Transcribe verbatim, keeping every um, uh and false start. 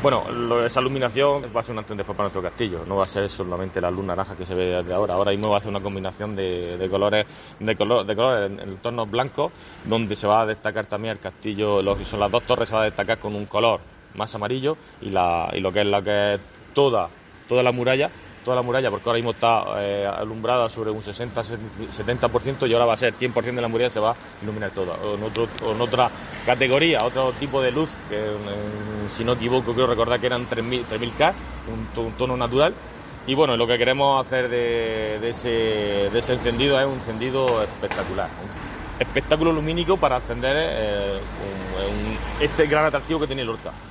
Bueno, lo de esa iluminación va a ser un antes y después para nuestro castillo, no va a ser solamente la luz naranja que se ve desde ahora. Ahora mismo va a hacer una combinación de, de colores, de color, de colores en, en tonos blancos, donde se va a destacar también el castillo, lo que son las dos torres, se va a destacar con un color más amarillo y, la, y lo que es lo que es toda, toda la muralla. toda la muralla, porque ahora mismo está eh, alumbrada sobre un sesenta setenta por ciento y ahora va a ser cien por ciento de la muralla, se va a iluminar toda. O en, otro, o en otra categoría, otro tipo de luz, que eh, si no equivoco, quiero recordar que eran tres mil K, un, un tono natural. Y bueno, lo que queremos hacer de, de, ese, de ese encendido es un encendido espectacular. Un espectáculo lumínico para encender eh, un, un, este gran atractivo que tiene Lorca.